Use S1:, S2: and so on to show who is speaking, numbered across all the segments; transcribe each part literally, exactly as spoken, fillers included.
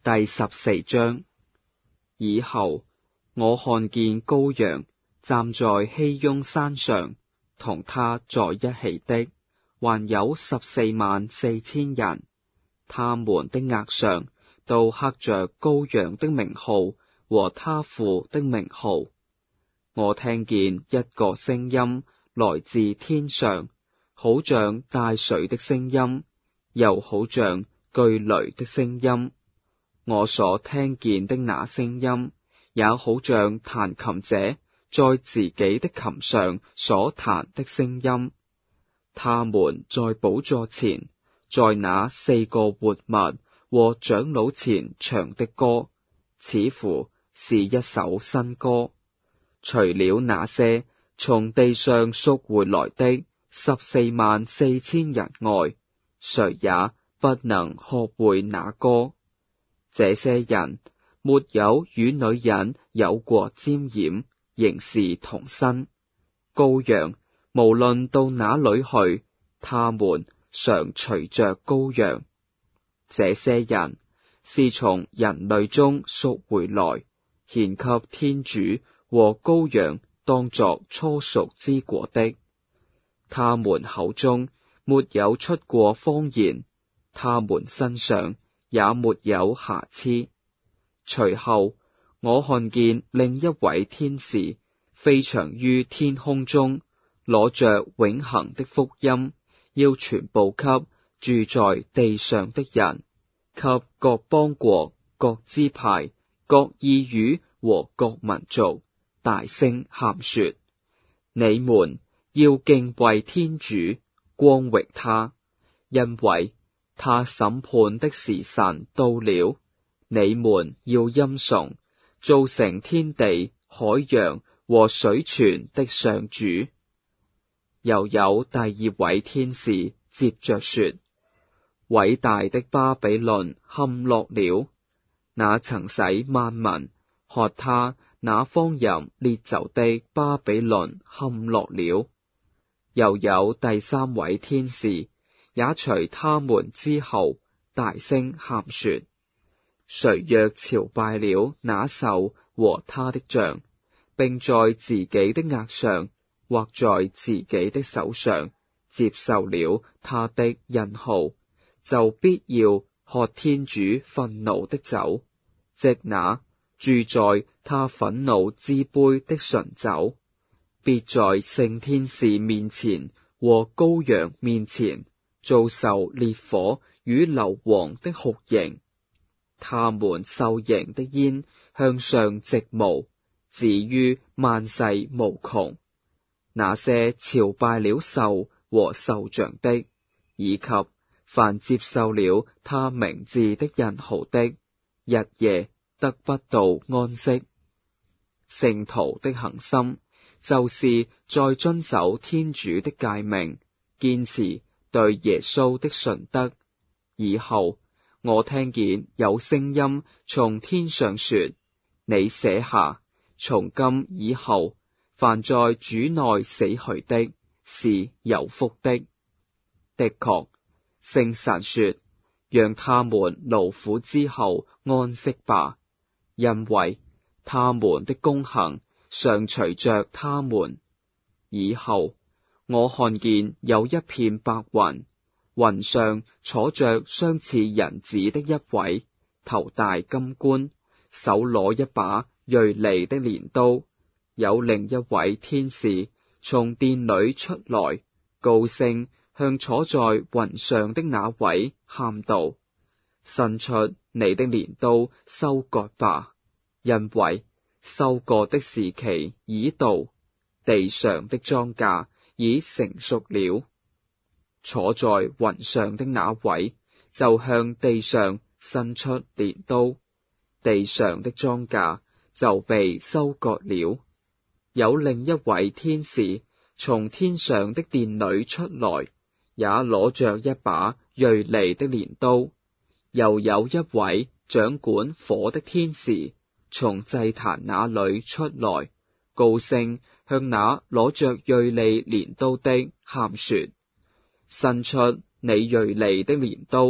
S1: 第十四章。以後，我看見羔羊站在熙雍山上，同他在一起的，還有十四萬四千人，他們的額上都刻着羔羊的名號和他父的名號。我聽見一個聲音來自天上，好像大水的聲音，又好像巨雷的聲音。我所聽見的那聲音，也好像彈琴者在自己的琴上所彈的聲音。他們在寶座前，在那四個活物和長老前唱的歌，似乎是一首新歌。除了那些從地上贖回來的十四萬四千人外，誰也不能學會那歌。這些人沒有與女人有過沾染，仍是童身。羔羊無論到哪裏去，他們常隨着羔羊。這些人是從人類中贖回來，獻給天主和羔羊當作初熟之果的。他們口中沒有出過謊言，他們身上也沒有瑕疵。隨後，我看見另一位天使飛翔於天空中，攞着永恆的福音，要傳報給住在地上的人，給各邦國、各支派、各異語和各民族，大聲喊說：你們要敬畏天主，光榮他，因為他審判的時辰到了。你們要欽崇造成天地、海洋和水泉的上主。又有第二位天使接着說：偉大的巴比倫陷落了，那曾使萬民喝他那荒淫烈酒的巴比倫陷落了。又有第三位天使也隨他們之後大聲喊說：誰若朝拜了那獸和他的像，並在自己的額上或在自己的手上接受了他的印號，就必要喝天主憤怒的酒，即那注在他憤怒之杯的醇酒，必在聖天使面前和羔羊面前遭受烈火與硫磺的酷刑。他們受刑的煙向上直冒，至於萬世無窮。那些朝拜了獸和獸像的，以及凡接受了他名字的印號的，日夜得不到安息。聖徒的恆心，就是在遵守天主的誡命，堅持對耶穌的信德。以後，我聽見有聲音從天上說：你寫下，從今以後，凡在主內死去的，是有福的。的確，聖神說：讓他們勞苦之後安息吧，因為他們的工行常隨着他們。以後，我看見有一片白雲，雲上坐着相似人子的一位，頭戴金冠，手攞一把銳利的鐮刀。有另一位天使從殿裏出來，高聲向坐在雲上的那位喊道：伸出你的鐮刀收割吧，因為收割的時期已到，地上的莊稼已成熟了。坐在雲上的那位就向地上伸出鐮刀，地上的莊稼就被收割了。有另一位天使從天上的殿裏出來，也攞着一把銳利的鐮刀。又有一位掌管火的天使從祭壇那裏出來，高聲向那攞着銳利鐮刀的喊說：伸出你銳利的鐮刀，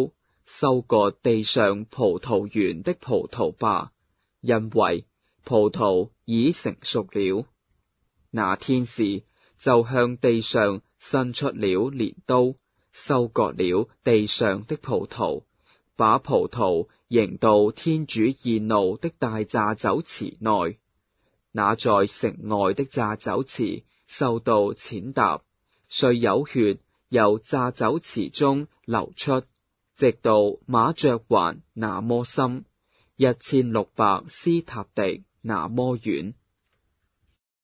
S1: 收割地上葡萄園的葡萄吧，因為葡萄已成熟了。那天使就向地上伸出了鐮刀，收割了地上的葡萄，把葡萄扔到天主義怒的大榨酒池內。那在城外的榨酒池受到踐踏，遂有血由榨酒池中流出，直到馬嚼環那麼深，一千六百斯塔狄那麼遠。